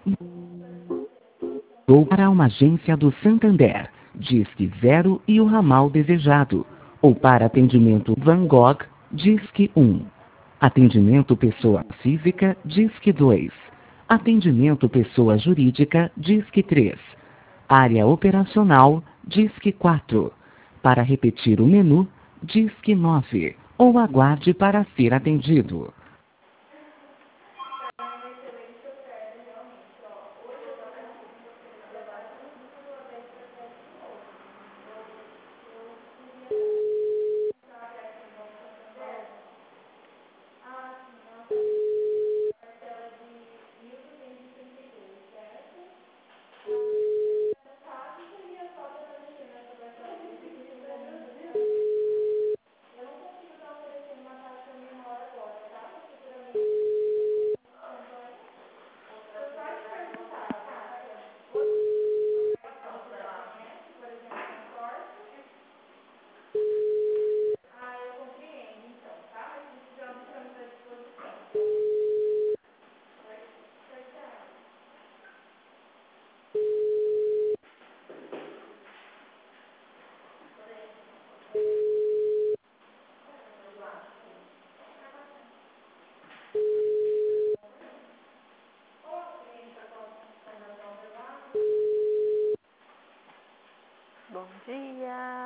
Ou para uma agência do Santander, Disque 0 e o ramal desejado. Ou para atendimento Van Gogh, Disque 1. Atendimento pessoa física, Disque 2. Atendimento pessoa jurídica, Disque 3. Área operacional, Disque 4. Para repetir o menu, Disque 9. Ou aguarde para ser atendido. Bom dia.